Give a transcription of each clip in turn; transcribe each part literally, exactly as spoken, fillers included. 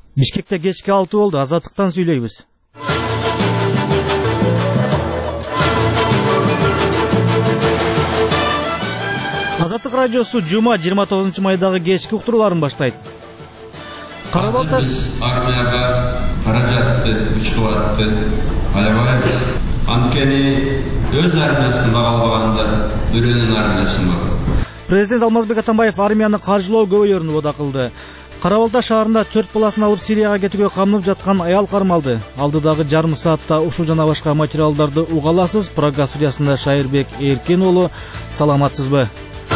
Бишкекте кечки алты болду. Азаттыктан сүйлөйбүз. Азаттык радиосу жума жыйырма тогузунчу майдагы кечки уктурууларын баштайт. Карабалта армияга каражатты, күч кубатты аябайбыз. Анткени өз армиясын багалбагандар бирөөнүн армиясын багат. Президент Алмазбек Атамбаев армияны каржылоо көбөйөрүн убада кылды. Карабалта шаарында төрт баласын алып Сирияга кетүүгө камынып жаткан аял кармалды. Алдыдагы жарым саатта ушул жана башка материалдарды уга аласыз. Программа студиясында Шайырбек Эркен уулу. Саламатсызбы?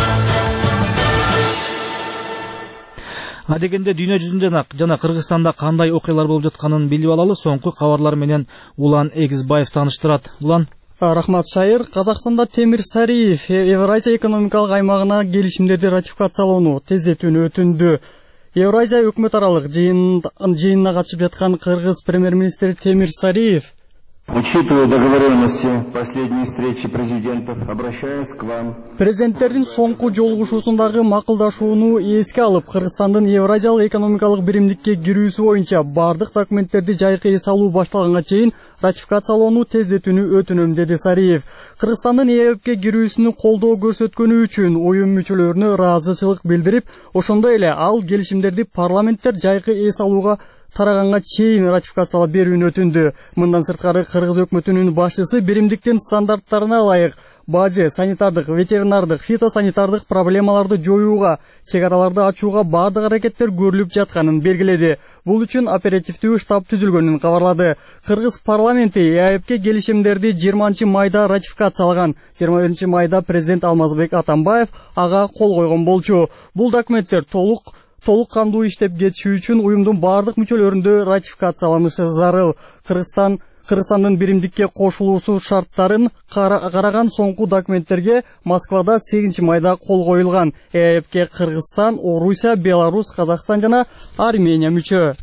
Адегенде дүйнө жүзүндөн ак жана Кыргызстанда кандай окуялар болуп жатканын билип алалы. Соңку кабарлар менен Улан Эгизбаев таныштырат. Улан. Рахмат, Шайыр. Казакстанда Темир Сариев Евразия экономикалык аймагына келишимдерди ратификациялоону тездетүүнү өтүндү. Евразия өкмөт аралык жыйынына катышып жаткан Кыргыз премьер-министри Темир Сариев, учитывая договоренности последней встречи президентов, обращаясь к вам. Президенттердин соңку жолугушуусундагы макулдашууну эске алып, Кыргызстандын Евразиялык экономикалык биримдикке кирүүсү боюнча бардык документтерди жайкы эс алуу башталганга чейин ратификациялоону тездетүүнү өтүнөм, деди Сариев. Кыргызстандын ЭЭПке кирүүсүнү колдоо көрсөткөнү үчүн уюм мүчөлөрүнө ыраазычылык билдирип, ошондой эле ал келишимдерди парламенттер жайкы эс алууга тараганга чейин ратификациялап берүүнү өтүндү. Мындан сырткары Кыргыз өкмөтүнүн башчысы биримдиктин стандарттарына ылайык бажы, санитардык, ветеринардык, фитосанитардык проблемаларды жоюуга, чек араларды ачууга бардык аракеттер көрүлүп жатканын белгиледи. Бул үчүн оперативдүү штаб түзүлгөнүн кабарлады. Кыргыз парламенти ЭЭПке келишимдерди жыйырманчы майда ратификациялаган. жыйырма биринчи майда президент Алмазбек Атамбаев ага кол койгон болчу. Бул документтер толук толук кандуу иштеп кетиши үчүн уюмдун бардык мүчөлөрүндө ратификацияланышы зарыл. Кыргызстан Кыргызстандын биримдикке кошулуусу шарттарын караган соңку документтерге Москвада сегизинчи майда кол коюлган. ЭЭПке Кыргызстан, Орусия, Беларусь, Казакстан жана Армения мүчө.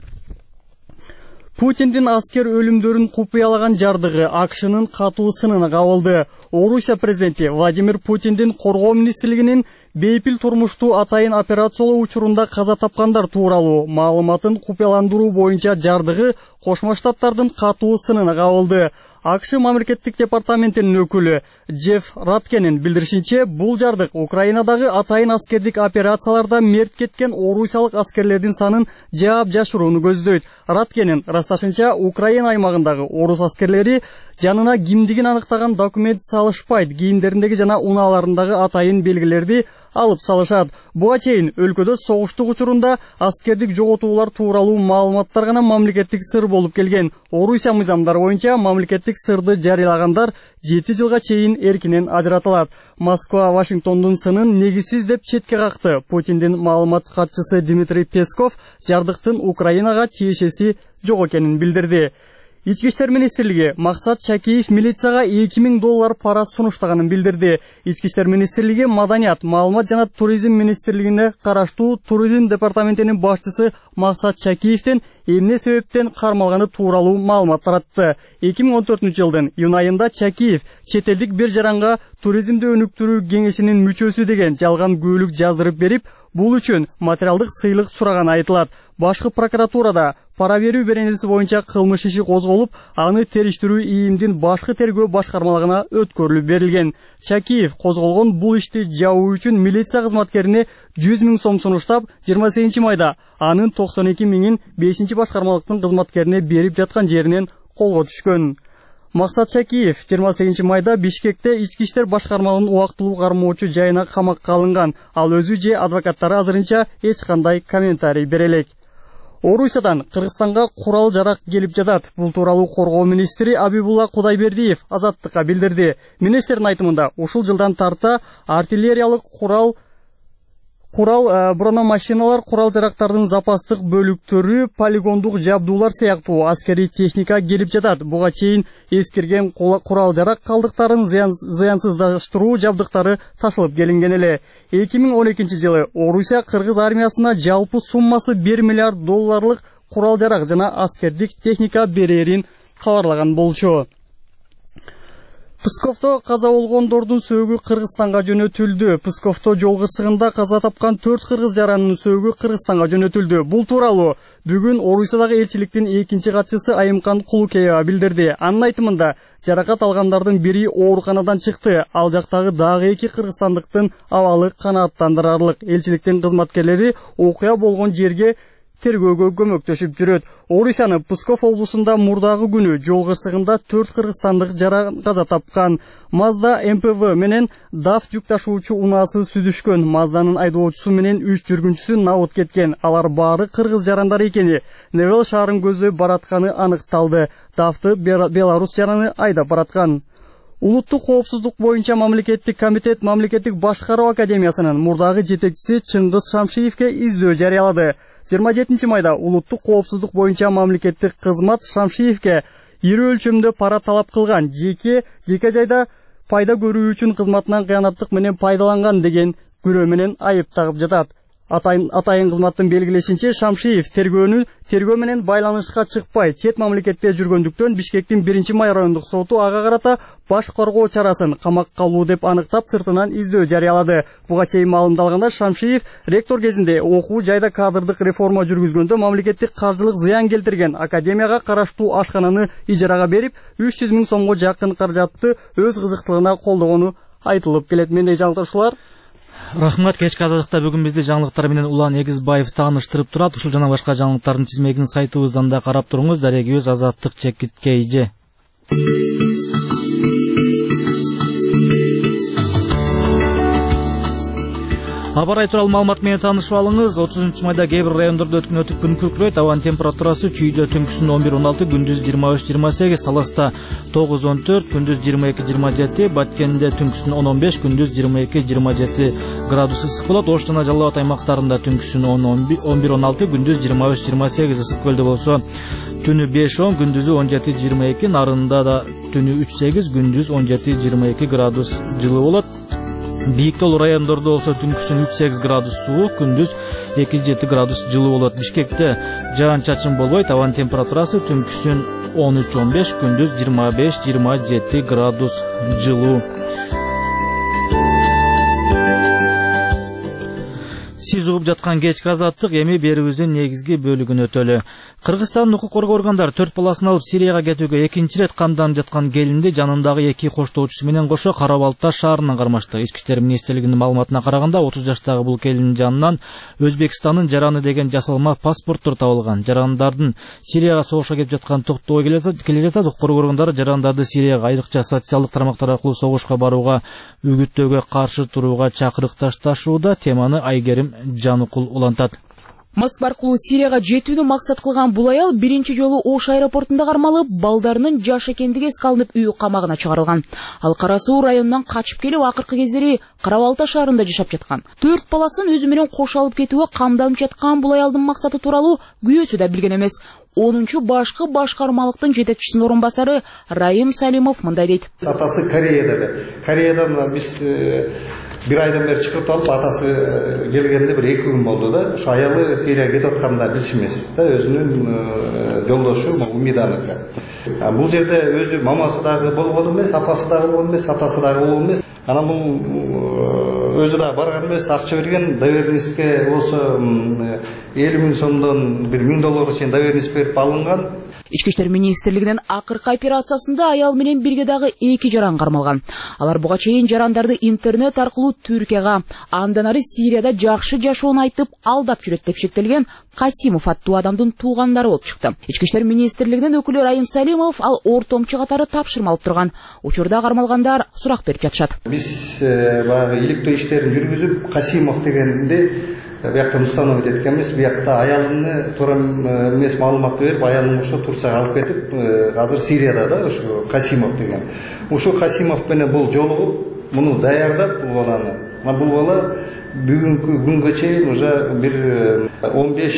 Путиндин аскер өлүмдөрүн купуялаган жардыгы АКШнын катуу сынына кабылды. Орусия президенти Владимир Путиндин коргоо министрлигинин бейпил турмуштуу атайын операциялоо учурунда каза тапкандар тууралуу маалыматын купуяландыруу боюнча жардыгы Кошмо Штаттардын катуу сынына кабылды. АКШ мамлекеттик департаментинин өкүлү Джефф Раткенин билдиришинче, бул жардык Украинадагы атайын аскердик операцияларда мерт кеткен орусиялык аскерлердин санын жаап жашырууну көздөйт. Раткенин ырасташынча, Украина аймагындагы орус аскерлери жанына кимдигин аныктаган документ салышпайт, кийимдериндеги жана унааларындагы атайын белгилерди алып салышат. Буга чейин өлкөдө согуштук учурунда аскердик жоготуулар тууралуу маалыматтар гана мамлекеттик сыр болуп келген. Орусия мыйзамдары боюнча мамлекеттик сырды жарыялагандар жети жылга чейин эркинен ажыратылат. Москва Вашингтондун сынын негизсиз деп четке какты. Путиндин маалымат катчысы Дмитрий Песков жардыктын Украинага тиешеси жок экенин билдирди. Ички иштер министрлиги Максат Чакиев милицияга эки миң доллар пара сунуштаганын билдирди. Ички иштер министрлиги Маданият, маалымат жана туризм министрлигине караштуу туризм департаментинин башчысы Максат Чакиевден эмне себептен кармалганы тууралуу маалымат таратты. эки миң он төртүнчү жылдын июнь айында Чакиев чет элдик бир жаранга туризмди өнүктүрүү кеңешинин мүчөсү деген жалган күбөлүк жаздырып берип, бул үчүн материалдык сыйлык сураганы айтылат. Башкы прокуратурада пара берүү беренеси боюнча кылмыш иши козголуп, аны териштирүү ИИМдин башкы тергөө башкармалыгына өткөрүлүп берилген. Чакиев козголгон бул ишти жабуу үчүн милиция кызматкерине жүз миң сом сунуштап, жыйырма сегизинчи майда анын токсон эки миңин бешинчи башкармалыктын кызматкерине берип жаткан жеринен колго түшкөн. Максат Чакиев жыйырма сегизинчи майда Бишкекте ички иштер башкармалыгынын убактылуу кармоочу жайына камакка алынган. Ал өзү же адвокаттары азырынча эч кандай комментарий бере элек. Орусиядан Кыргызстанга курал жарак келип жатат. Бул тууралуу коргоо министри Абибулла Кудайбердиев Азаттыкка билдирди. Министрдин айтымында ушул жылдан тарта артиллериялык курал Курал брономашиналар, курал жарактардын запастык бөлүктөрү, полигондук жабдуулар сыяктуу аскери техника келип жатат. Буга чейин эскирген курал жарак калдыктарын зыянсыздаштыруу жабдыктары ташылып келинген эле. эки миң он экинчи жылы Орусия Кыргыз армиясына жалпы суммасы бир миллиард долларлык курал жарак жана аскердик техника берерин кабарлаган болчу. Псковто каза болгондордун сөөгү Кыргызстанга жөнөтүлдү. Псковто жол кырсыгында каза тапкан төрт кыргыз жаранынын сөөгү Кыргызстанга жөнөтүлдү. Бул тууралуу бүгүн Орусиядагы элчиликтин экинчи катчысы Айымкан Кулукеева билдирди. Анын айтымында, жаракат алгандардын бири ооруканадан чыкты. Ал жактагы дагы эки кыргызстандыктын абалы канааттандырарлык. Элчиликтин кызматкерлери окуя болгон жерге тергөөгө көмөктөшүп жүрөт. Орусиянын Псков облусунда мурдагы күнү жол кырсыгында төрт кыргызстандык жаран каза тапкан. Мазда эм пэ вэ менен даф жүк ташуучу унаасы сүзүшкөн. Мазданын айдоочусу менен үч жүргүнчүсү набыт кеткен. Алар баары кыргыз жарандар экени. Невел шаарын көздөй баратканы аныкталды. Дафты Беларусь жараны айдап бараткан. Улуттук коопсуздук боюнча мамлекеттик комитет мамлекеттик башкаруу академиясынын мурдагы жетекчиси Чыңгыз Шамшиевке издөө жарыялады. жыйырма жетинчи майда улуттук коопсуздук боюнча мамлекеттик кызмат Шамшиевке ири өлчөмдө пара талап кылган, жеке жеке жайда пайда көрүү үчүн кызматынан кыянаттык менен пайдаланган деген күрөө менен айып тагып жатат. Атайын, атайын кызматтын белгилешинче, Шамшиев тергөөнү тергөө менен байланышка чыкпай, чет мамлекетте жүргөндүктөн Бишкектин биринчи май райондук соту ага карата баш коргоо чарасын камакка алуу деп аныктап, сыртынан издөө жарыялады. Буга чейин маалымдалганда, Шамшиев ректор кезинде окуу жайда кадрдык реформа жүргүзгөндө мамлекеттик каржылык зыян келтирген, академияга караштуу ашкананы ижарага берип, үч жүз миң сомго жакын каражатты өз кызыктылыгына колдогону айтылып келет. Мендей жаңылтуучулар. Рахмат, кечки азаттыкта бүгүн бизди жаңылыктар менен Улан Эгизбаев тааныштырып турат. Ушул жана башка жаңылыктардын тизмегин сайтыбыздан да карап туруңуз. Дарегибиз Азаттык Чекитке эже. Аба ырайы тууралуу маалымат менен таанышып алыңыз. отузунчу майда кээ бир райондордо өткөн өтүп күн күркүрөйт. Абанын температурасы чүйдө түнкүсүн он бир он алты, күндүз жыйырма үч жыйырма сегиз, Таласта тогуз он төрт, күндүз жыйырма эки жыйырма жети, Баткенде түнкүсүн он он беш, күндүз жыйырма эки жыйырма жети градус ысык болот. Ош жана Жалал Абад аймактарында түнкүсүн он бир он алты, күндүз жыйырма үч жыйырма сегиз, ысык көлдө болсо түнү беш он, күндүзү он жети жыйырма эки, Нарында да түнү үч сегиз, күндүз он жети жыйырма эки градус жылы болот. Бийик тоолуу райондордо болсо түнкүсүн үч сегиз градус суук, күндүз эки жети градус жылы болот. Бишкекте жаан чачын болбойт, абанын температурасы түнкүсүн он үч он беш, күндүз жыйырма беш жыйырма жети градус жылуу. Сиз угуп жаткан кечки азаттык, эми берүүбүздүн негизги бөлүгүн өтөлү. Кыргызстандын укук коргоо органдары төрт баласын алып Сирияга кетүүгө экинчи ирет камданып жаткан келинди жанындагы эки коштоочусу менен кошо Кара-Балта шаарынан кармашты. Ички иштер министрлигинин маалыматына караганда, отуз жаштагы бул келиндин жанынан Өзбекстандын жараны деген жасалма паспорттор табылган. Жарандардын Сирияга согушка кетип жаткан токтогой келе жатат. Укук коргоо органдары жарандарды Сирияга айрыкча социалдык тармактар аркылуу согушка барууга, үгүттөөгө каршы турууга чакырык ташташууда. Теманы Айгерим Жаныкул улантат. Москва аркылуу Сирияга жетүүнү максат кылган бул аял биринчи жолу Ош аэропортунда кармалып, балдарынын жаш экендиги эскалынып үй камагына чыгарылган. Ал Кара Суу районунан качып келип, акыркы кездери Кара-Балта шаарында жашап жаткан. Төрт баласын өзү менен кош алып кетүүгө камданып жаткан бул аялдын максаты тууралуу күйөөсү да билген эмес. онунчу башкы башкармалыктын жетекчисинин орун басары Райым Салимов мындай дейт. Атасы Кореяда. Кореядан биз бир айдан бери чыгып алып, атасы келгенде бир эки күн болду да. Ушу аялы Сирияга кетип атканда билишмес да, өзүнүн жолдошу Умиданыкы. Бул жерде өзү мамасы дагы болгон эмес, апасы дагы болгон эмес, атасы дагы болгон эмес. Анан бул өзү да барган эмес, акча берген, доверенностьке болсо элүү миң сомдон бир миң доллар чейин доверенность берип алынган. Ички иштер министрлигинин акыркы операциясында аял менен бирге дагы эки жаран кармалган. Алар буга чейин жарандарды интернет аркылуу Түркияга, андан ары Сирияда жакшы жашоону айтып алдап жүрөт деп шектелген Касимов аттуу адамдын туугандары болуп чыкты. Ички иштер министрлигинин өкүлү Райым Салимов ал ортомчу катары тапшырма алып турган. Учурда кармалгандар сурак берип жатышат. Биз баягы иликтөө иштерин жүргүзүп, Касимов дегенди бияктан установить эткенбиз. Биякта аялыны туура эмес маалыматты берип, аялын ошо Турцияга алып кетип, азыр Сирияда да ушу Касимов деген. Ушу Касимов менен бул жолугуп, муну даярдап бул баланы. Мына бул бала бүгүнкү күнгө чейин уже бир он беш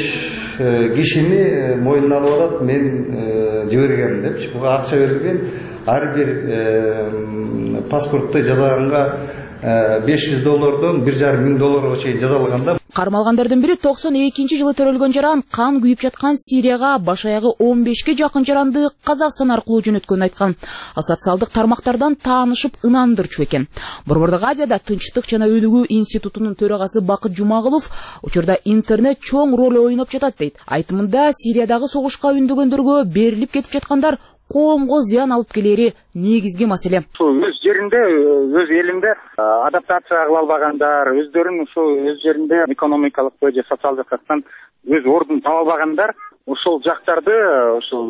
кишини мойнуна алып атат, мен жибергем депчи. Буга акча берилген, ар бир паспортто жазганга беш жүз доллардан бир жарым миң долларга чейин жазалганда. Кармалгандардын бири токсон экинчи жылы төрөлгөн жаран кан күйүп жаткан Сирияга баш аягы он бешке жакын жаранды Казакстан аркылуу жөнөткөнүн айткан. Ал социалдык тармактардан таанышып ынандырчу экен. Борбордук Азияда Тынчтык жана өлүгүү институтунун төрагасы Бакыт Жумагулов учурда интернет чоң роль ойноп жатат дейт. Айтымында Сириядагы согушка үндөгөндөргө берилип кетип жаткандар коомго зыян алып келери негизги маселе. Өз жеринде, өз элинде адаптация кыла албагандар, өздөрүн ушул өз жеринде экономикалык же социалдык жактан өз ордун таба албагандар, ушул жактарды ушул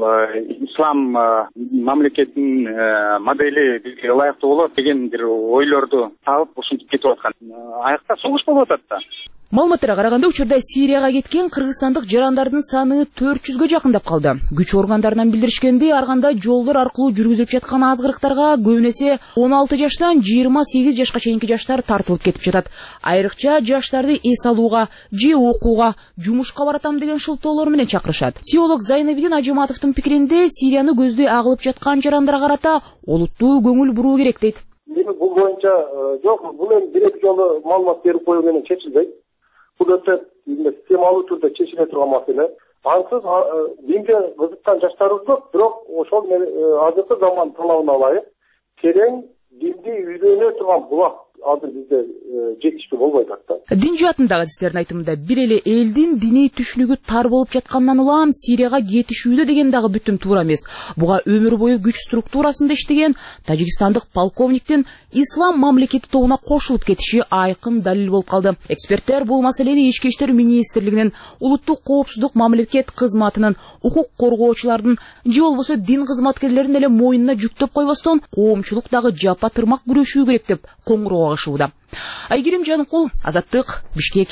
ислам мамлекетинин модели бизге ылайыктуу болот деген бир ойлорду табып ушинтип кетип аткан. Аякта согуш болуп атат да. Маалыматтарга караганда учурда Сирияга кеткен кыргызстандык жарандардын саны төрт жүзгө жакындап калды. Күч органдарынан билдиришкендей, арганда жолдор аркылуу жүргүзүлүп жаткан азгырыктарга көбүнесе он алты жаштан жыйырма сегиз жашка чейинки жаштар тартылып кетип жатат. Айрыкча жаштарды эс алууга же окууга, жумушка баратам деген шылтоолор менен чакырышат. Теолог Зайнабидин Ажыматовдун пикиринде, Сирияны көздөй агылып жаткан жарандарга карата олуттуу көңүл буруу керек дейт. Бул боюнча жок, бул эми бир жолу маалымат берип коюу менен чечилбейт. Бұл өте системалуу түрдө чечиле турган маселе. Ансыз динге кызыккан жаштарыбыз көп, бирок ошол азыркы заман талабына ылайык терең динди үйрөнө турган булак азыр бизде жетиштүү болбой атат да. Дин жаатындагы адистердин айтымында бир эле элдин диний түшүнүгү тар болуп жаткандан улам Сирияга кетишүүдө деген дагы бүтүм туура эмес. Буга өмүр бою күч структурасында иштеген тажикстандык полковниктин ислам мамлекети тобуна кошулуп кетиши айкын далил болуп калды. Эксперттер бул маселени Ички иштер министрлигинин, улуттук коопсуздук мамлекет кызматынын, укук коргоочулардын же болбосо дин кызматкерлеринин эле мойнуна жүктөп койбостон коомчулук дагы жапа тырмак күрөшүү керек деп коңгуроо кагышууда. Айгерим Жанкул, Азаттык, Бишкек.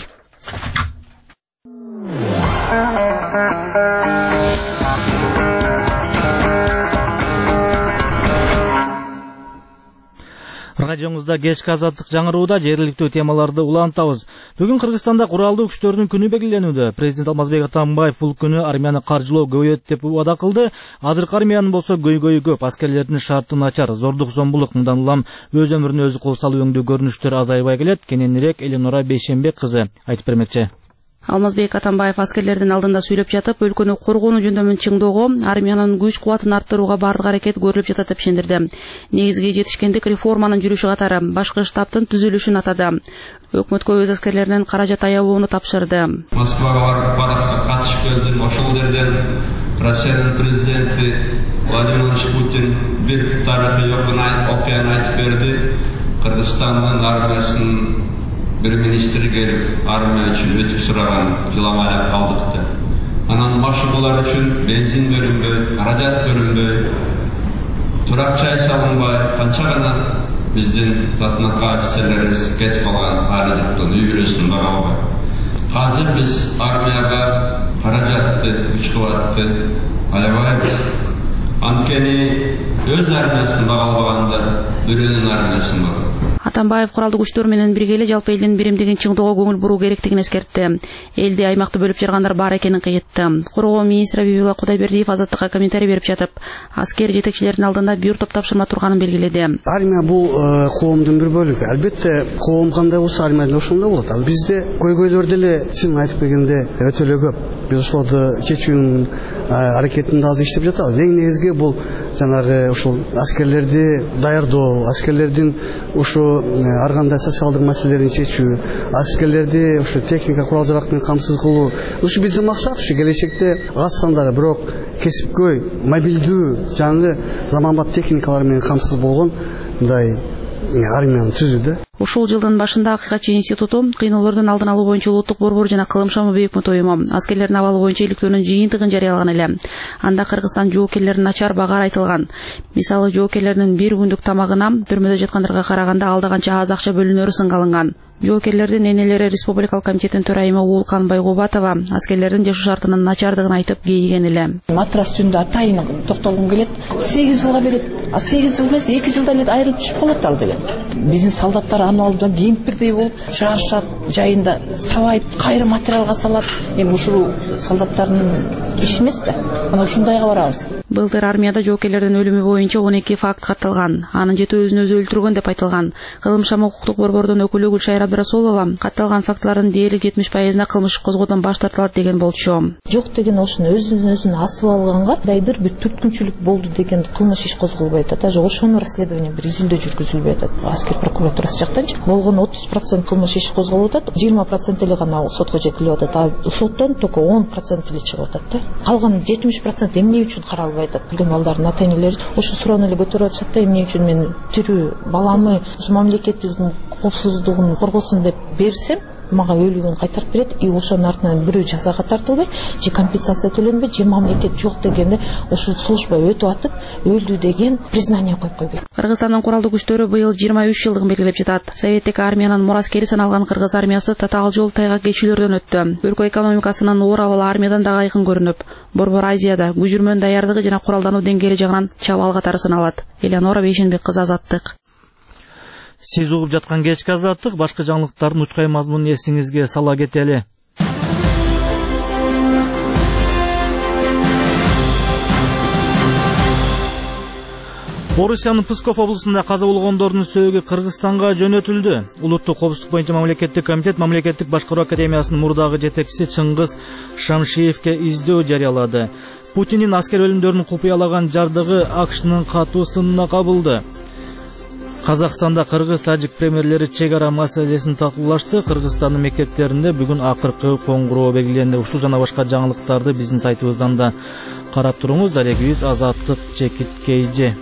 Радиоңузда кечки Азаттык жаңырууда жергиликтүү темаларды улантабыз. Бүгүн Кыргызстанда куралдуу күчтөрдүн күнү белгиленүүдө. Президент Алмазбек Атамбаев бул күнү армияны каржылоо көбөйөт деп убада кылды. Азыркы армиянын болсо көйгөйү көп, аскерлердин шарты начар, зордук зомбулук, мындан улам өз өмүрүнө өзү кол салуу өңдүү көрүнүштөр азайбай келет. Кененирээк Эленора Бейшенбек кызы айтып бермекчи. Алмазбек Атамбаев аскерлердин алдында сүйлөп жатып, өлкөнү коргонуу жөндөмүн чыңдоого, армиянын күч кубатын арттырууга бардык аракет көрүлүп жатат деп ишендирди. Негизги жетишкендик реформанын жүрүшү катары башкы штабтын түзүлүшүн атады. Өкмөткө өз аскерлеринин каражат аябууну тапшырды. Москвага барып парадка катышып келдим. Ошол жерден Россиянын президенти Владимир Путин бир тарыхый окуяны айтып берди. Кыргызстандын армиясынын bir ministri gelip armiya için ötük sırağın yılamaya kaldıktı. Anan maşıgılar için benzin bölünböy, karajat bölünböy, turak çay salınbay, kança gana bizdin zatınakka ofisерlerimiz ketip algan halilikten üyürüsün bağabay. Hazır biz armiyaga karajatты, güç kuvvatты, ayabayız. Ankeni öz armiyasını bağalbağanlar, bürünün armiyasını bağabay. Атамбаев куралдуу күчтөр менен бирге эле жалпы элдин биримдигин чыңдоого көңүл буруу керектигин эскертти. Элди аймакты бөлүп жаргандар бар экенин кыйытты. Коргоо министри Абибулла Кудайбердиев Азаттыкка комментарий берип жатып, аскер жетекчилердин алдында бир топ тапшырма турганын белгиледи. Армия бул коомдун бир бөлүгү. Албетте коом кандай болсо армия да ошондой болот. Ал бизде көйгөйлөр деле чын айтып келгенде өтө эле көп. Биз ошолорду чечүүнүн аракетинде азыр иштеп жатабыз. Эң негизги бул жанагы ошол аскерлерди даярдоо, аскерлердин ошо ар кандай социалдык маселелерин чечүү, аскерлерди ошо техника курал жарак менен камсыз кылуу. Ушу биздин максат, ушу келечекте аз сандагы бирок кесипкөй, мобилдүү, жаңы заманбап техникалар менен камсыз болгон мындай армияны түзүүдө. Ушул жылдын башында Акыйкатчы институту кыйноолордун алдын алуу боюнча улуттук борбор жана кылымшамы бейөкмөт уюму аскерлердин абалы боюнча иликтөөнүн жыйынтыгын жарыялаган эле. Анда Кыргызстан жоокерлеринин начар багары айтылган. Мисалы, жоокерлердин бир күндүк тамагына төрмөдө жаткандарга караганда алда канча аз акча бөлүнөрү сынга алынган. Жоокерлердин энелери Республикалык комитеттин төрайымы Уулкан Байгубатова аскерлердин жашоо шартынын начардыгын айтып кейиген эле. Матрас жөнүндө атайын токтолгум келет. сегиз жылга берет. А сегиз жыл эмес, эки жылда эле айрылып түшүп калат ал деген. Биздин солдаттар аны алып кемпирдей болуп чыгарышат, жайында сабайып, кайра материалга салат. Эми ушул солдаттардын иши эмес да. Ана ушундайга барабыз. Былтыр армияда жоокерлердин өлүмү боюнча он эки факт катталган. Анын жети өзүн өзү өлтүргөн деп айтылган. Кылымшам укуктук борбордун өкүлү Гүлшайыр Абдрасулова катталган фактылардын дээрлик жетимиш пайызына кылмыш козгоодон баш тартылат деген болчу. Жок деген ошону өзүн өзүн асып алганга кайдыр бир түрткүнчүлүк болду деген кылмыш иш козголбой атат. Даже ошону расследование бир изилдөө жүргүзүлбөй атат. Аскер прокуратурасы жактанчы болгон отуз процент кылмыш иш козголуп атат, жыйырма процент эле гана сотко жеткилип атат. А соттон только он процент эле чыгып атат да. Калган жетимиш процент эмне үчүн каралбай атат? Билген балдардын ата энелери ошо суроону эле көтөрүп атышат да, эмне үчүн мен тирүү баламы мамлекетибиздин коопсуздугун коргосун деп берсем, мага өлүгүн кайтарып берет, и ошонун артынан бирөө жазага тартылбай, же компенсация төленбөй, же мамлекет жок дегенде ошо служба өтүп атып, өлдү деген признание коюп койбойт. Кыргызстандын куралдуу күчтөрү быйыл жыйырма үч жылдыгын белгилеп жатат. Советтик армиянын мураскери саналган кыргыз армиясы татаал жол тайгак кечүүлөрдөн өттү. Өлкө экономикасынын оор абалы армиядан дагы айкын көрүнүп, Борбор Азияда күжүрмөн даярдыгы жана куралдануу деңгээли жагынан чабаал катары саналат. Элеонора Бейшенбек кызы, Азаттык. Сиз угуп жаткан кечки Азаттык, башка жаңылыктардын учкай мазмунун эсиңизге сала кетели. Орусиянын Псков облусунда каза болгондордун сөөгү Кыргызстанга жөнөтүлдү. Улуттук коопсуздук боюнча мамлекеттик комитет мамлекеттик башкаруу академиясынын мурдагы жетекчиси Чыңгыз Шамшиевке издөө жарыялады. Путиндин аскер өлүмдөрүнүн купуялаган жардыгы АКШнын катуу сынына кабылды. Казакстанда кыргыз-тажик премьерлери чек ара маселесин талкуулашты. Кыргызстандын мектептеринде бүгүн акыркы коңгуроо белгиленди. Ушул жана башка жаңылыктарды биздин сайтыбыздан да карап туруңуз. Дарегибиз Азаттык Чекиткейже.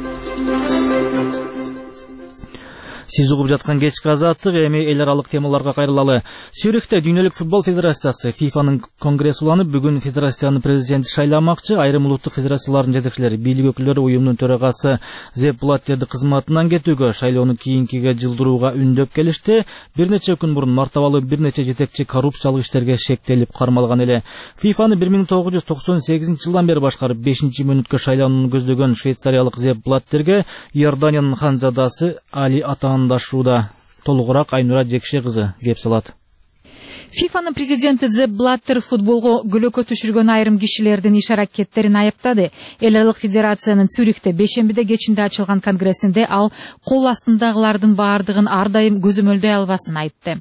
Сиз угуп жаткан кечки Азаттык, эми эл аралык темаларга кайрылалы. Сюрихте Дүйнөлүк футбол федерациясы ФИФАнын конгресси уланып, бүгүн федерациянын президенти шайламакчы. Айрым улуттук федерациялардын жетекчилери, бийлик өкүлдөрү уюмдун төрагасы Зепп Блаттерди кызматынан кетүүгө, шайлоону кийинкиге жылдырууга үндөп келишти. Бир нече күн мурун мартабалы бир нече жетекчи коррупциялык иштерге шектелип кармалган эле. ФИФАны бир миң тогуз жүз токсон сегизинчи жылдан бери башкарып, бешинчи мүнөткө шайланууну көздөгөн швейцариялык Зепп Блаттерге Иорданиянын ханзадасы Али Атан дашууда. Толугураак Айнура Жекше кызы кеп салат. ФИФАнын президенти Зепп Блаттер футболго күлөкө түшүргөн айрым кишилердин иш аракеттерин айыптады. Эл аралык федерациянын Цюрихте бейшембиде кечинде ачылган конгрессинде ал кол астындагылардын баардыгын ар дайым көзөмөлдөй албасын айтты.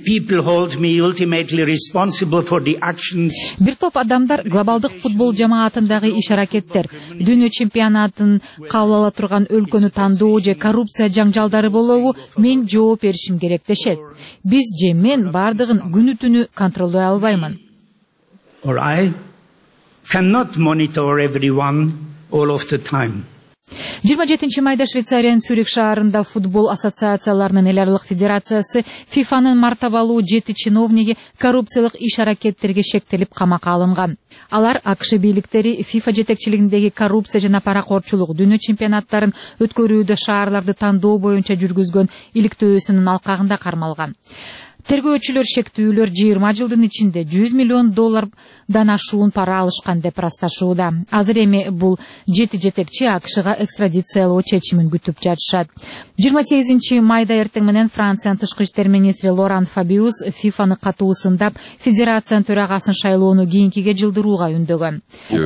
Бир топ адамдар глобалдык футбол жамаатындагы иш аракеттер, дүйнө чемпионатын кабыл ала турган өлкөнү тандоо же коррупция жаңжалдары болобу, мен жооп беришим керек дешет. Биз же мен баардыгын күнү-түнү контролдой албаймын. Or I cannot monitor everyone all of the time. жыйырма жетинчи майда Швейцариянын Цюрих шаарында футбол ассоциацияларынын эл аралык федерациясы ФИФАнын мартабалуу жети чиновниги коррупциялык иш аракеттерге шектелип камакка алынган. Алар АКШ бийликтери ФИФА жетекчилигиндеги коррупция жана паракорчулук дүйнө чемпионаттарын өткөрүүдө шаарларды тандоо боюнча жүргүзгөн иликтөөсүнүн алкагында кармалган. Тергөөчүлөр шектүүлөр жыйырма жылдын ичинде жүз миллион доллардан ашуун пара алышкан деп ырасташууда. Азыр эми бул жети жетекчи АКШга экстрадициялоо чечимин күтүп жатышат. жыйырма сегизинчи майда эртең менен Франциянын тышкы иштер министри Лоран Фабиус ФИФАны катуу сындап, федерациянын төрагасын шайлоону кийинкиге жылдырууга үндөгөн.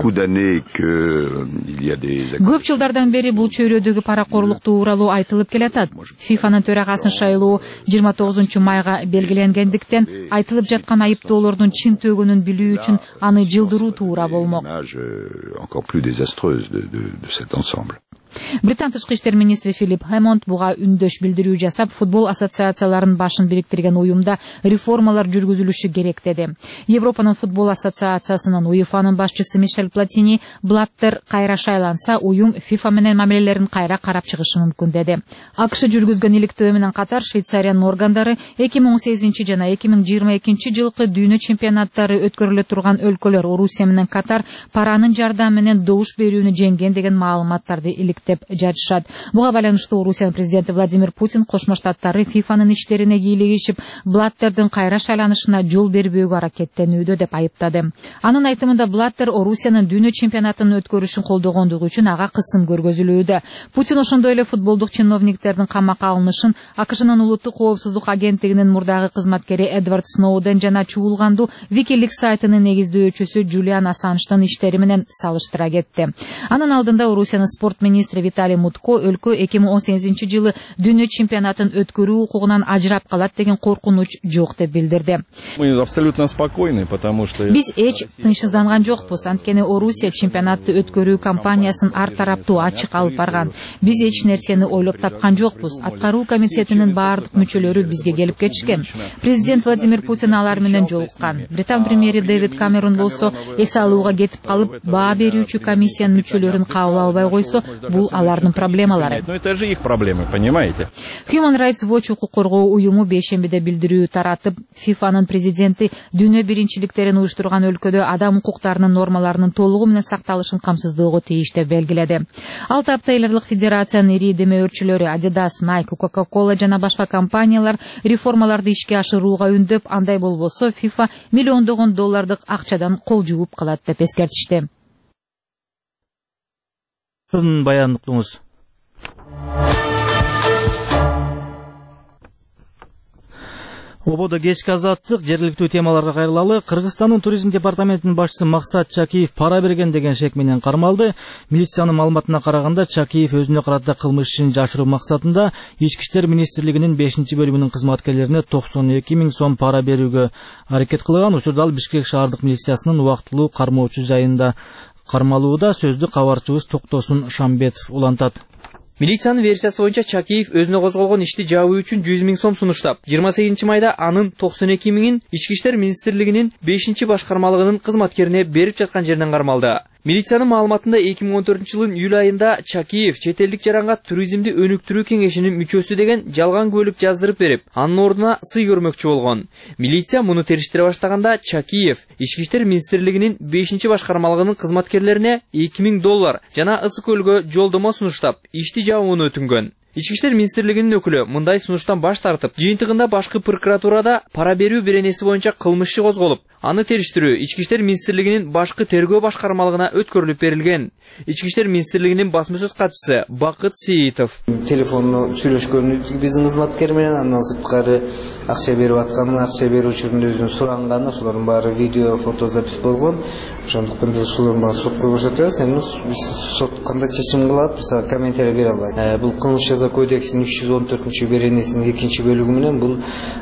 Көп жылдардан бери бул чөйрөдөгү паракорлук тууралуу айтылып келатат. ФИФАнын төрагасын шайлоо жыйырма тогузунчу майга белгилengендиктен айтылып жаткан айыптоолордун чын төгүнүн билүү үчүн аны жылдыруу туура болмок. Британ тышкы иштер министри Филипп Хэммонд буга үндөш билдирүү жасап, футбол ассоциацияларынын башын бириктирген уюмда реформалар жүргүзүлүшү керек деди. Европанын футбол ассоциациясынын УЕФАнын башчысы Мишель Платини Блаттер кайра шайланса, уюм ФИФА менен мамилелерин кайра карап чыгышы мүмкүн деди. АКШ жүргүзгөн иликтөө менен катар Швейцариянын органдары эки миң он сегизинчи жана эки миң жыйырма экинчи жылкы дүйнө чемпионаттары өткөрүлө турган өлкөлөр Орусия менен катар паранын жардамы менен добуш берүүнү жеңген деген маалыматтарды иликтеді. деп жатышат. Буга байланыштуу Орусиянын президенти Владимир Путин Кошмо Штаттары ФИФАнын иштерине кийлигишип, Блатттердин кайра шайланышына жол бербөөгө аракеттенүүдө деп айыптады. Анын айтымында Блаттер Орусиянын дүйнө чемпионатын өткөрүшүн колдогондугу үчүн ага кысым көргөзүлүүдө. Путин ошондой эле футболдук чиновниктердин камакка алынышын АКШнын улуттук коопсуздук агенттигинин мурдагы кызматкери Эдвард Сноуден жана чуулганду Wikileaks сайтынын негиздөөчүсү Джулиан Ассанждын иштери менен салыштыра кетти. Анын алдында Орусиянын спорт министри Виталий Мутко өлкө эки миң он сегизинчи жылы дүйнө чемпионатын өткөрүү укугунан ажырап калат деген коркунуч жок деп билдирди. Мы абсолютно спокойны, потому что биз эч тынчсызданган жокпуз. Анткени Орусия чемпионатты өткөрүү кампаниясын ар тараптуу ачык алып барган. Биз эч нерсени ойлоп тапкан жокпуз. Аткаруу комитетинин баардык мүчөлөрү бизге келип кетишкен. Президент Владимир Путин алар менен жолуккан. Британ премьери Дэвид Камерон болсо эс алууга кетип калып, баа берүүчү комиссиянын мүчөлөрүн кабыл албай койсо, бул алардын проблемалары. Но это же их проблемы, понимаете? Human Rights Watch укук коргоо уюму бейшембиде билдирүү таратып, ФИФАнын президенти дүйнө биринчиликтерин уюштурган өлкөдө адам укуктарынын нормаларынын толугу менен сакталышын камсыздоого тийиш деп белгиледи. Ал тапта элдик федерациянын ири демөөрчүлөрү Adidas, Nike, Coca-Cola жана башка компаниялар реформаларды ишке ашырууга үндөп, андай болбосо ФИФА миллиондогон доллардык акчадан кол жууп калат деп эскертишти. Сиздин баян уктуңуз. Ободо кечки азаттык жергиликтүү темаларга кайрылалы. Кыргызстандын туризм департаментинин башчысы Максат Чакиев пара берген деген шек менен кармалды. Милициянын маалыматына караганда, Чакиев өзүнө карата кылмыш ишин жашыруу максатында Ички иштер министрлигинин бешинчи бөлүмүнүн кызматкерлерине токсон эки миң сом пара берүүгө аракет кылган. Учурда ал Бишкек шаардык милициясынын убактылуу кармоочу жайында кармалууда. Сөздү кабарчыбыз Токтосун Шамбетов улантат. Милициянын версиясы боюнча Чакиев өзүнө козголгон ишти жабуу үчүн жүз миң сом сунуштап, жыйырма сегизинчи майда анын токсон эки миңин Ички иштер министрлигинин бешинчи башкармалыгынын кызматкерине берип жаткан жеринен кармалды. Милициянын маалыматында эки миң он төртүнчү жылдын июль айында Чакиев чет элдик жаранга туризмди өнүктүрүү кеңешинин мүчөсү деген жалган көлүк жаздырып берип, анын ордуна сый көрмөкчү болгон. Милиция муну териштире баштаганда Чакиев Ички иштер министрлигинин бешинчи башкармалыгынын кызматкерлерине эки миң доллар жана Ысык көлгө жолдомо сунуштап, ишти жабууну өтүнгөн. Ички иштер министрлигинин өкүлү мындай сунуштан баш тартып, жыйынтыгында башкы прокуратурада пара берүү беренеси боюнча кылмыш иши козголуп, аны териштирүү Ички иштер министрлигинин башкы тергөө башкармалыгына өткөрүлүп берилген. Ички иштер министрлигинин басма сөз катчысы Бакыт Сейитов. Телефонно сүйлөшкөнү биздин кызматкер менен, андан сырткары акча берип атканын, акча берүүчүнүн өзүнүн суранганы, ошолордун баары видео, фото запись болгон. Ошондуктан биз ушуларды менен сотко көрсөтөбүз. Эми биз сот кандай чечим кылат, биз комментарий бере албайбыз. Бул кылмыш жаза кодексинин үч жүз он төртүнчү беренесинин экинчи бөлүгү менен бул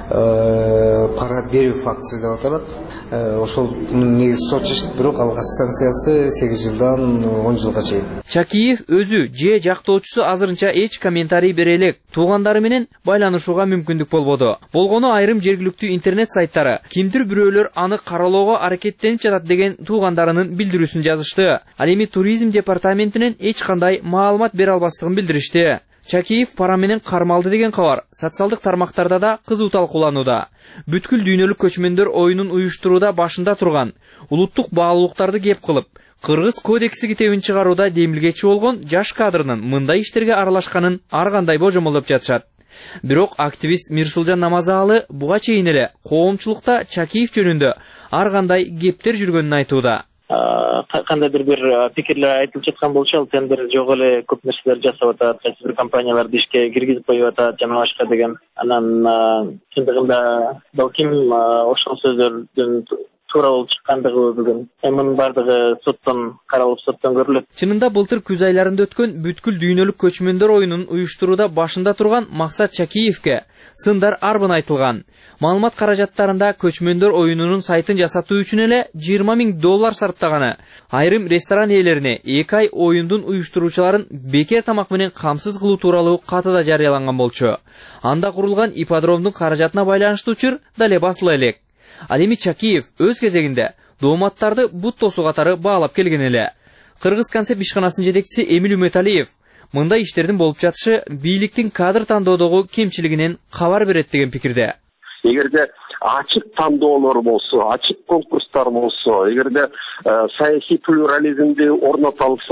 пара берүү фактысы деп аталат. Ошол негизи сот чечти, бирок алгач санкциясы сегиз жылдан он жылга чейин. Чакиев өзү же жактоочусу азырынча эч комментарий бере элек. Туугандары менен байланышууга мүмкүндүк болбоду. Болгону айрым жергиликтүү интернет сайттары кимдир бирөөлөр аны каралоого аракеттенип жатат деген туугандарынын билдирүүсүн жазышты. Ал эми туризм департаментинен эч кандай маалымат бере албастыгын билдиришти. Чакиев пара менен кармалды деген кабар социалдык тармактарда да кызуу талкууланууда. Бүткүл дүйнөлүк көчмөндөр оюнун уюштурууда башында турган, улуттук баалуулуктарды кеп кылып, Кыргыз кодекси китебин чыгарууда демилгечи болгон жаш кадрынын мындай иштерге аралашканын ар кандай божомолдоп жатышат. Бирок активист Мирсулжан Намазалы буга чейин эле коомчулукта Чакиев жөнүндө ар кандай кептер жүргөнүн айтууда. Кандайдыр бир пикирлер айтылып жаткан болчу, ал тендер жок эле, көп нерселер жасап атат, кайсы бир компанияларды ишке киргизип коюп атат жана башка деген. Анан чындыгында балким ошол сөздөрдүн туура болуп чыккандыгы бүгүн. Мунун бардыгы соттон каралып, соттон көрүлөт. Чынында былтыр күз айларында өткөн бүткүл дүйнөлүк көчмөндөр оюнун уюштурууда башында турган Максат Чакиевке сындар арбын айтылган. Маалымат каражаттарында көчмөндөр оюнунун сайтын жасатуу үчүн эле жыйырма миң доллар сарптаганы, айрым ресторан ээлерине эки ай оюндун уюштуруучуларын бекер тамак менен камсыз кылуу тууралуу катыда жарыяланган болчу. Анда курулган ипподромдун каражатына байланыштуу учур дале басыла элек. Ал эми Чакиев өз кезегинде дооматтарды бут тосуу катары баалап келген эле. Кыргыз концепт ишканасынын жетекчиси Эмил Үмөталиев мындай иштердин болуп жатышы бийликтин кадр тандоодогу кемчилигинен кабар берет деген пикирде. Эгерде ачык тандоолор болсо, ачык конкурстар болсо, эгерде саясий плюрализмди орното алса,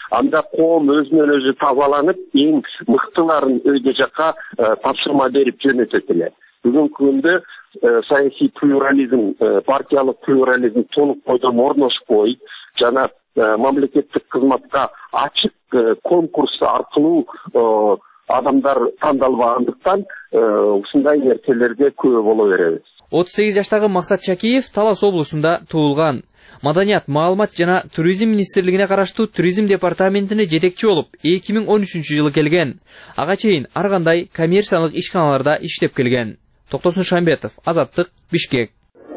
анда коом өзүнөн өзү тазаланып, эң мыктыларын өйдө жакка тапшырма берип жөнөтөт эле. Бүгүнкү күндө саясий плюрализм, партиялык плюрализм толук бойдон орношпой, жана мамлекеттик кызматка ачык конкурс аркылуу адамдар тандалбагандыктан ушундай нерселерге күбө боло беребиз. отуз сегиз жаштагы Максат Чакиев Талас облусунда туулган. Маданият, маалымат жана туризм министрлигине караштуу туризм департаментине жетекчи болуп эки миң он үчүнчү жылы келген. Ага чейин ар кандай коммерциялык ишканаларда иштеп келген. Токтосун Шамбетов, Азаттык, Бишкек.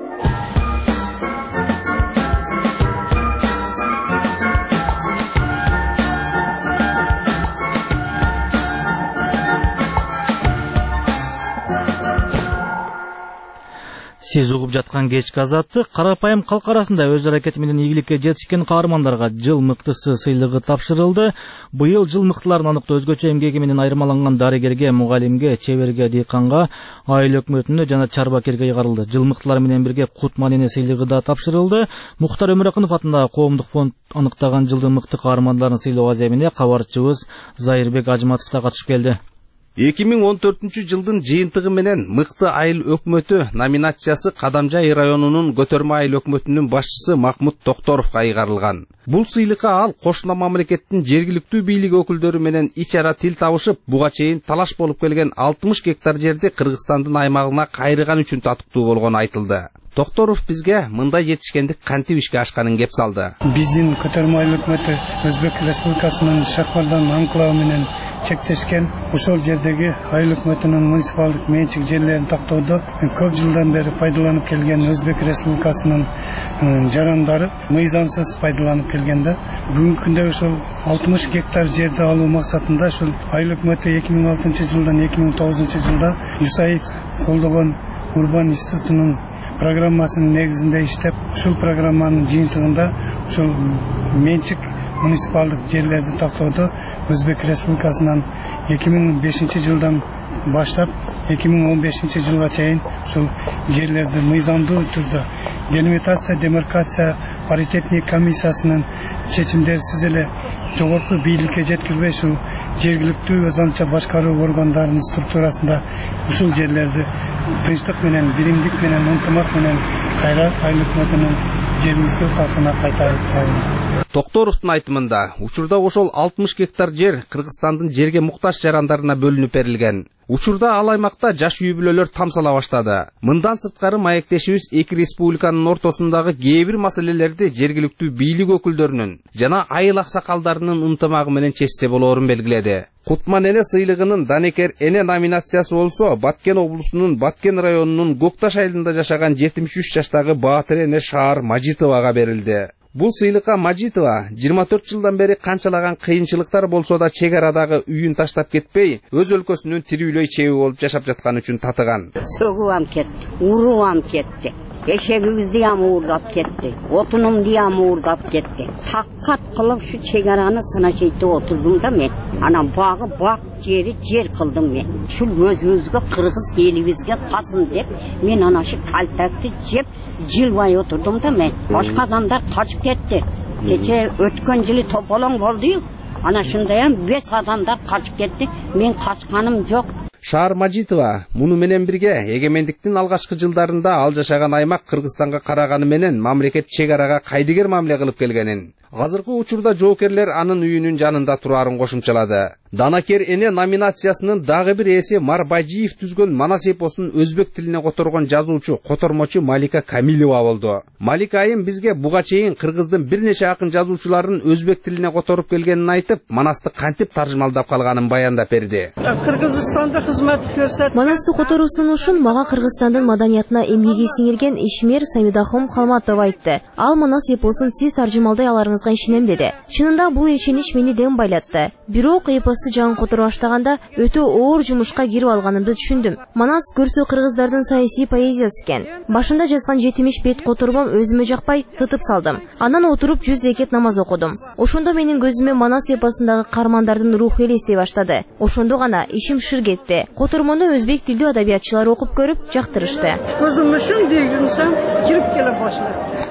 Сиз угуп жаткан кечки Азаттык карапайым калк арасында өз аракети менен ийгиликке жетишкен каармандарга жыл мыктысы сыйлыгы тапшырылды. Быйыл жыл мыктыларын аныктоо өзгөчө эмгеги менен айырмаланган дарыгерге, мугалимге, чеберге, дыйканга, айыл өкмөтүнө жана чарбакерге ыйгарылды. Жыл мыктылар менен бирге Кут Манене сыйлыгы да тапшырылды. Мухтар Өмүракынов атындагы коомдук фонд аныктаган жылдын мыкты каармандарын сыйлоо аземине кабарчыбыз Зайырбек Ажматов да катышып келди. эки миң он төртүнчү жылдын жыйынтыгы менен мыкты айыл өкмөтү номинациясы Кадамжай районунун көтөрмө айыл өкмөтүнүн башчысы Махмут Токторовго ыйгарылган. Бул сыйлыкка ал кошуна мамлекеттин жергиликтүү бийлик өкүлдөрү менен ич ара тил табышып, буга чейин талаш болуп келген алтымыш гектар жерди Кыргызстандын аймагына кайрыган үчүн татыктуу болгону айтылды. Токторов бизге мындай жетишкендик кантип ишке ашканын кеп салды. Биздин көтөрмө айыл өкмөтү Өзбек Республикасынын Шахбардан анклавы менен чектешкен ушул жердеги айыл өкмөтүнүн муниципалдык менчик жерлерин тактоодо көп жылдан бери пайдаланып келген Өзбек Республикасынын жарандары мыйзамсыз пайдаланып келгенде, бүгүнкү күндө ушул алтымыш гектар жерди алуу максатында ушул айыл өкмөтү эки миң алтынчы жылдан эки миң тогузунчу жылда ЮСАИД колдогон Урбан институтунун программасынын негизинде иштеп, ушул программанын жыйынтыгында ушул менчик муниципалдык жерлерди тактоодо Өзбек Республикасынан эки миң бешинчи жылдан баштап эки миң он бешинчи жылга чейин ушул жерлерди мыйзамдуу түрдө делимитация, демаркация, паритетный комиссиясынын чечимдерсиз эле жогорку бийликке жеткирбей ушул жергиликтүү өзүнчө башкаруу органдарынын структурасында ушул жерлерди тынчтык менен, биримдик менен, ынтымак менен кайра айыл өкмөтүнүн жергиликтүү калкына кайтарып калды. Токторовдун айтымында, учурда ошол алтымыш гектар жер Кыргызстандын жерге муктаж жарандарына бөлүнүп берилген. Учурда ал аймакта жаш үй бүлөлөр тамсала баштады. Мындан сырткары маектешибиз эки республиканын ортосундагы кээ бир маселелерди жергиликтүү бийлик өкүлдөрүнүн жана айыл аксакалдарынын ынтымагы менен чечсе болоорун белгиледи. Кутман эне сыйлыгынын Данекер эне номинациясы болсо, Баткен облусунун Баткен районунун Гокташ айылында жашаган жетимиш үч жаштагы Баатыр эне Шаар Мажитовага берилди. Бул сыйлыкка Мажитова жыйырма төрт жылдан бери канчалаган кыйынчылыктар болсо да чек арадагы үйүн таштап кетпей, өз өлкөсүнүн тирүүлөй чеби болуп жашап жатканы үчүн татыган. Сөгүам кетти, уруам кетти. Эшегибизди ам уурдап кетти, отунумду ам уурдап кетти. Таккат кылып şu чегараны сынашыйты отурдум да мен. Анан багы бак жери жер кылдым мен. Şu өзүбүзгө кыргыз элибизге тасын деп, мен ана şu калтакты жеп жылбай отурдум да мен. Башка адамдар качып кетти. Кече өткөн жылы тополоң болду. Ана шундайам беш адамдар качып кетти. Мен качканым жок. Шаар Мажитова муну менен бирге эгемендиктин алгачкы жылдарында ал жашаган аймак Кыргызстанга караганы менен мамлекет чек арага кайдыгер мамиле кылып келгенин, азыркы учурда жоокерлер анын үйүнүн жанында турарын кошумчалады. Данакер эне номинациясынын дагы бир ээси Марбажиев түзгөн Манас эпосун өзбек тилине которгон жазуучу, котормочу Малика Камилова болду. Малика айым бизге буга чейин Кыргыздын бир нече акын жазуучуларын өзбек тилине которуп келгенин айтып, Манасты кантип таржымалдап калганын баяндап берди. Кыргызстанда кызмат көрсөтүп, Манасты которуу сунушун мага Кыргызстандын маданиятына эмгеги сиңирген Ишмер Самидахом Халматов айтты. Ал Манас эпосун сиз таржымалдай аларыңызга ишенем деди. Чынында бул ишенич мени дем байлатты. Бирок эпосты жаңы которо баштаганда өтө оор жумушка кирип алганымды түшүндүм. Манас көрсө кыргыздардын саясий поэзиясы экен. Башында жазган жетимиш бет которбом өзүмө жакпай тытып салдым. Анан отуруп жүз рекет намаз окудум. Ошондо менин көзүмө Манас эпосундагы каармандардын руху элестей баштады. Ошондо гана ишим шыр кетти. Котормону өзбек тилдүү адабиятчылар окуп көрүп жактырышты. Көзүм ушун дегенсем кирип келе башлады.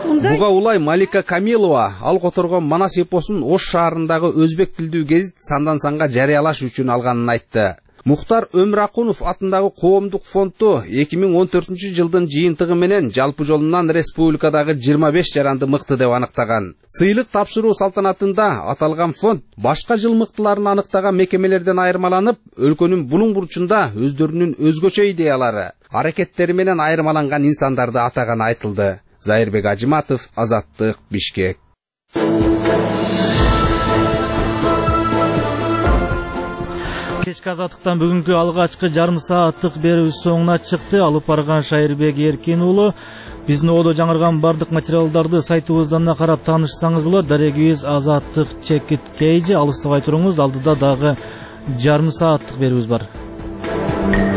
Буга улай Малика Камилова ал которгон Манас эпосун Ош шаарындагы өзбек тилдүү гезит сандан санга жарыялаш үчүн алганын айтты. Мухтар Өмракунов атындагы коомдук фонду эки миң он төртүнчү жылдын жыйынтыгы менен жалпы жолунан республикадагы жыйырма беш жаранды мыкты деп аныктаган. Сыйлык тапшыруу салтанатында аталган фонд башка жыл мыктыларын аныктаган мекемелерден айырмаланып, өлкөнүн булуң бурчунда өздөрүнүн өзгөчө идеялары, аракеттери менен айырмаланган инсандарды атаганы айтылды. Зайырбек Ажиматов, Азаттык, Бишкек. Кечки азаттыктан бүгүнкү алгачкы жарым сааттык берүүбүз соңуна чыкты. Алып барган Шайырбек Эркин уулу. Биздин одо жаңырган бардык материалдарды сайтыбыздан карап таанышсаңыз болот. Дарегибиз Азаттык Чекит Кейжи. Алыстабай туруңуз, алдыда дагы жарым сааттык берүүбүз бар.